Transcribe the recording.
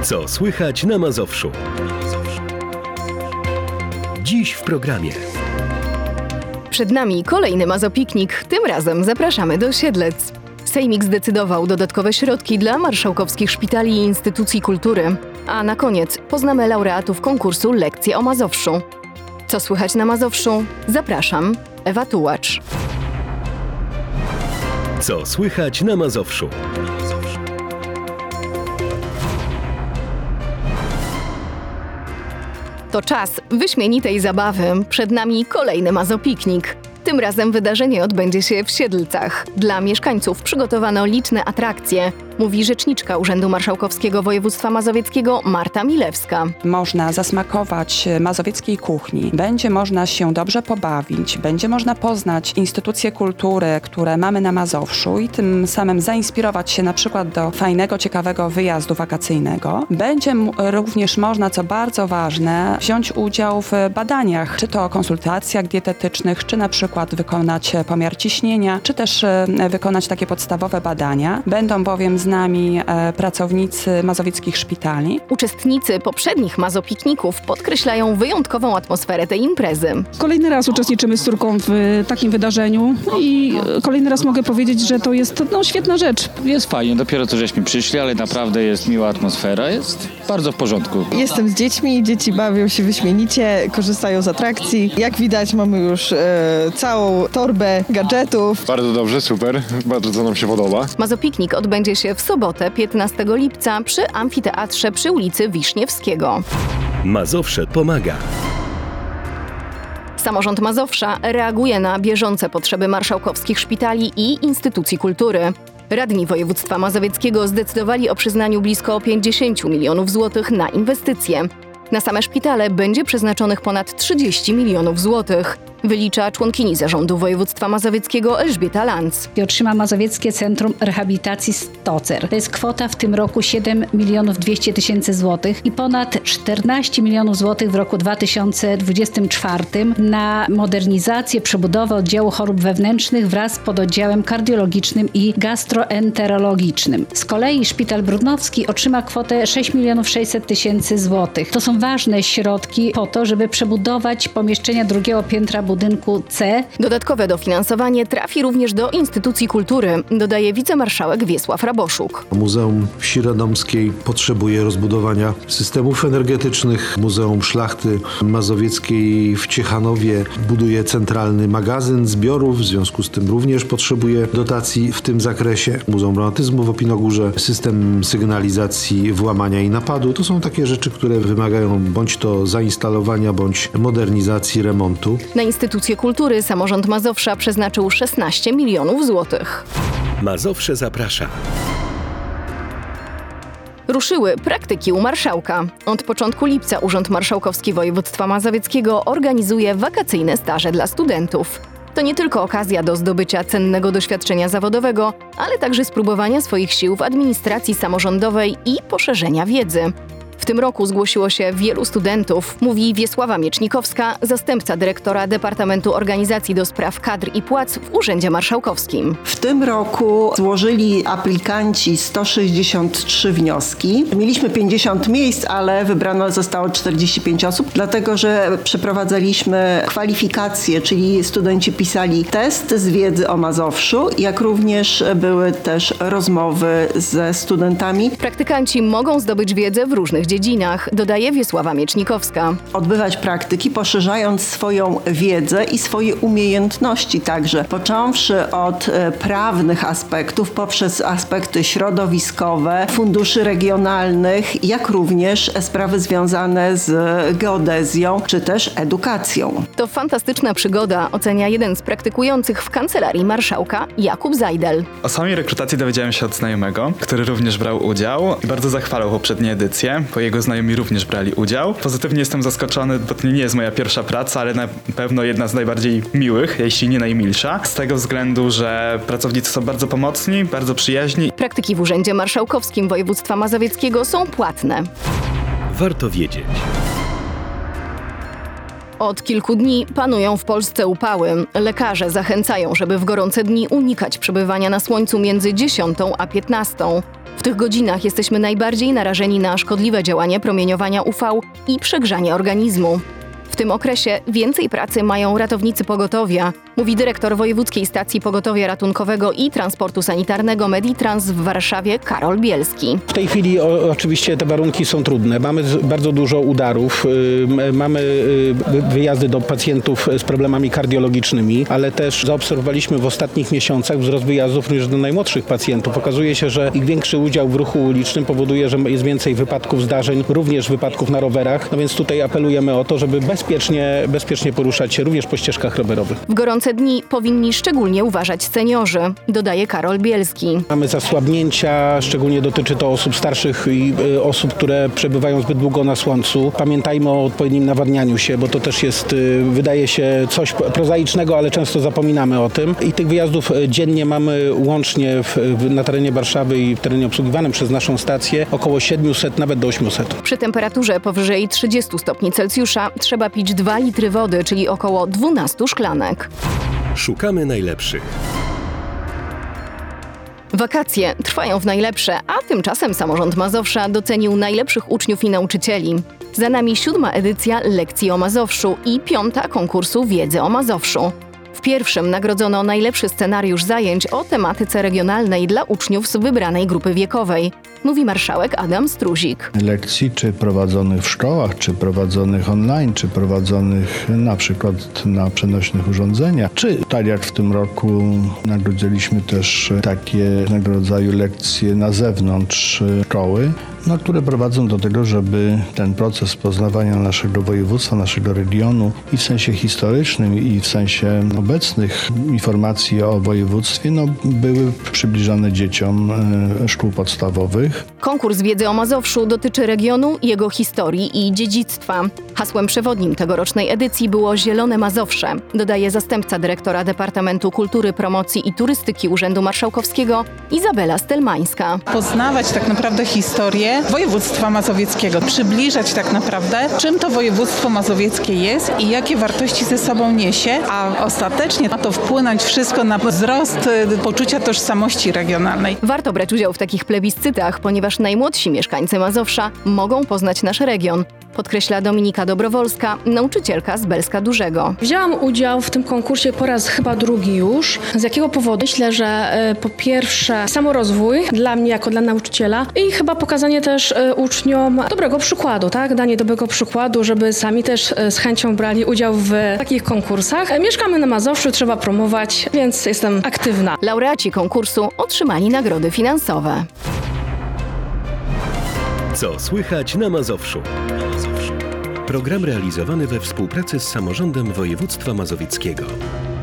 Co słychać na Mazowszu? Dziś w programie. Przed nami kolejny Mazopiknik. Tym razem zapraszamy do Siedlec. Sejmik zdecydował dodatkowe środki dla marszałkowskich szpitali i instytucji kultury. A na koniec poznamy laureatów konkursu Lekcje o Mazowszu. Co słychać na Mazowszu? Zapraszam, Ewa Tułacz. Co słychać na Mazowszu? To czas wyśmienitej zabawy. Przed nami kolejny Mazopiknik. Tym razem wydarzenie odbędzie się w Siedlcach. Dla mieszkańców przygotowano liczne atrakcje, mówi rzeczniczka Urzędu Marszałkowskiego Województwa Mazowieckiego Marta Milewska. Można zasmakować mazowieckiej kuchni, będzie można się dobrze pobawić, będzie można poznać instytucje kultury, które mamy na Mazowszu i tym samym zainspirować się na przykład do fajnego, ciekawego wyjazdu wakacyjnego. Będzie również można, co bardzo ważne, wziąć udział w badaniach, czy to konsultacjach dietetycznych, czy na przykład wykonać pomiar ciśnienia, czy też wykonać takie podstawowe badania. Będą bowiem z nami pracownicy mazowieckich szpitali. Uczestnicy poprzednich Mazopikników podkreślają wyjątkową atmosferę tej imprezy. Kolejny raz uczestniczymy z córką w takim wydarzeniu i kolejny raz mogę powiedzieć, że to jest świetna rzecz. Jest fajnie, dopiero co żeśmy przyszli, ale naprawdę jest miła atmosfera, jest bardzo w porządku. Jestem z dziećmi, dzieci bawią się wyśmienicie, korzystają z atrakcji. Jak widać, mamy już całą torbę gadżetów. Bardzo dobrze, super, bardzo nam się podoba. Mazopiknik odbędzie się w sobotę 15 lipca przy amfiteatrze przy ulicy Wiśniewskiego. Mazowsze pomaga. Samorząd Mazowsza reaguje na bieżące potrzeby marszałkowskich szpitali i instytucji kultury. Radni województwa mazowieckiego zdecydowali o przyznaniu blisko 50 milionów złotych na inwestycje. Na same szpitale będzie przeznaczonych ponad 30 milionów złotych, wylicza członkini zarządu województwa mazowieckiego Elżbieta Lanz. Otrzyma Mazowieckie Centrum Rehabilitacji Stocer. To jest kwota w tym roku 7 200 000 złotych i ponad 14 milionów złotych w roku 2024 na modernizację, przebudowę oddziału chorób wewnętrznych wraz z pododdziałem kardiologicznym i gastroenterologicznym. Z kolei Szpital Brudnowski otrzyma kwotę 6 600 000 złotych. To są ważne środki po to, żeby przebudować pomieszczenia drugiego piętra budynku C. Dodatkowe dofinansowanie trafi również do instytucji kultury, dodaje wicemarszałek Wiesław Raboszuk. Muzeum Wsi Radomskiej potrzebuje rozbudowania systemów energetycznych. Muzeum Szlachty Mazowieckiej w Ciechanowie buduje centralny magazyn zbiorów, w związku z tym również potrzebuje dotacji w tym zakresie. Muzeum Romantyzmu w Opinogórze, system sygnalizacji włamania i napadu. To są takie rzeczy, które wymagają bądź to zainstalowania, bądź modernizacji, remontu. Na instytucje kultury samorząd Mazowsza przeznaczył 16 milionów złotych. Mazowsze zaprasza. Ruszyły praktyki u marszałka. Od początku lipca Urząd Marszałkowski Województwa Mazowieckiego organizuje wakacyjne staże dla studentów. To nie tylko okazja do zdobycia cennego doświadczenia zawodowego, ale także spróbowania swoich sił w administracji samorządowej i poszerzenia wiedzy. W tym roku zgłosiło się wielu studentów, mówi Wiesława Miecznikowska, zastępca dyrektora Departamentu Organizacji do Spraw Kadr i Płac w Urzędzie Marszałkowskim. W tym roku złożyli aplikanci 163 wnioski. Mieliśmy 50 miejsc, ale wybrano zostało 45 osób, dlatego że przeprowadzaliśmy kwalifikacje, czyli studenci pisali test z wiedzy o Mazowszu, jak również były też rozmowy ze studentami. Praktykanci mogą zdobyć wiedzę w różnych dziedzinach, dodaje Wiesława Miecznikowska. Odbywać praktyki, poszerzając swoją wiedzę i swoje umiejętności także, począwszy od prawnych aspektów, poprzez aspekty środowiskowe, funduszy regionalnych, jak również sprawy związane z geodezją, czy też edukacją. To fantastyczna przygoda, ocenia jeden z praktykujących w Kancelarii Marszałka, Jakub Zajdel. O samej rekrutacji dowiedziałem się od znajomego, który również brał udział i bardzo zachwalał poprzednie edycje, bo jego znajomi również brali udział. Pozytywnie jestem zaskoczony, bo to nie jest moja pierwsza praca, ale na pewno jedna z najbardziej miłych, jeśli nie najmilsza, z tego względu, że pracownicy są bardzo pomocni, bardzo przyjaźni. Praktyki w Urzędzie Marszałkowskim Województwa Mazowieckiego są płatne. Warto wiedzieć. Od kilku dni panują w Polsce upały. Lekarze zachęcają, żeby w gorące dni unikać przebywania na słońcu między 10 a 15. W tych godzinach jesteśmy najbardziej narażeni na szkodliwe działanie promieniowania UV i przegrzanie organizmu. W tym okresie więcej pracy mają ratownicy pogotowia, mówi dyrektor Wojewódzkiej Stacji Pogotowia Ratunkowego i Transportu Sanitarnego Meditrans w Warszawie Karol Bielski. W tej chwili oczywiście te warunki są trudne. Mamy bardzo dużo udarów, mamy wyjazdy do pacjentów z problemami kardiologicznymi, ale też zaobserwowaliśmy w ostatnich miesiącach wzrost wyjazdów również do najmłodszych pacjentów. Okazuje się, że ich większy udział w ruchu ulicznym powoduje, że jest więcej wypadków, zdarzeń, również wypadków na rowerach. No więc tutaj apelujemy o to, żeby bezpiecznie poruszać się również po ścieżkach rowerowych. W gorące dni powinni szczególnie uważać seniorzy, dodaje Karol Bielski. Mamy zasłabnięcia, szczególnie dotyczy to osób starszych i osób, które przebywają zbyt długo na słońcu. Pamiętajmy o odpowiednim nawadnianiu się, bo to też jest, wydaje się, coś prozaicznego, ale często zapominamy o tym. I tych wyjazdów dziennie mamy łącznie na terenie Warszawy i w terenie obsługiwanym przez naszą stację około 700, nawet do 800. Przy temperaturze powyżej 30 stopni Celsjusza trzeba pić 2 litry wody, czyli około 12 szklanek. Szukamy najlepszych. Wakacje trwają w najlepsze, a tymczasem samorząd Mazowsza docenił najlepszych uczniów i nauczycieli. Za nami 7. edycja Lekcji o Mazowszu i 5. konkursu Wiedzy o Mazowszu. W pierwszym nagrodzono najlepszy scenariusz zajęć o tematyce regionalnej dla uczniów z wybranej grupy wiekowej, mówi marszałek Adam Struzik. Lekcji, czy prowadzonych w szkołach, czy prowadzonych online, czy prowadzonych na przykład na przenośnych urządzeniach, czy tak jak w tym roku nagrodziliśmy też takie rodzaju lekcje na zewnątrz szkoły, które prowadzą do tego, żeby ten proces poznawania naszego województwa, naszego regionu i w sensie historycznym, i w sensie obecnych informacji o województwie były przybliżane dzieciom szkół podstawowych. Konkurs Wiedzy o Mazowszu dotyczy regionu, jego historii i dziedzictwa. Hasłem przewodnim tegorocznej edycji było Zielone Mazowsze, dodaje zastępca dyrektora Departamentu Kultury, Promocji i Turystyki Urzędu Marszałkowskiego Izabela Stelmańska. Poznawać tak naprawdę historię województwa mazowieckiego, przybliżać tak naprawdę, czym to województwo mazowieckie jest i jakie wartości ze sobą niesie, a ostatecznie ma to wpłynąć wszystko na wzrost poczucia tożsamości regionalnej. Warto brać udział w takich plebiscytach, ponieważ najmłodsi mieszkańcy Mazowsza mogą poznać nasz region, podkreśla Dominika Dobrowolska, nauczycielka z Belska Dużego. Wzięłam udział w tym konkursie po raz chyba drugi już. Z jakiego powodu? Myślę, że po pierwsze samorozwój dla mnie jako dla nauczyciela i chyba pokazanie też uczniom dobrego przykładu, tak? Danie dobrego przykładu, żeby sami też z chęcią brali udział w takich konkursach. Mieszkamy na Mazowszu, trzeba promować, więc jestem aktywna. Laureaci konkursu otrzymali nagrody finansowe. Co słychać na Mazowszu? Program realizowany we współpracy z Samorządem Województwa Mazowieckiego.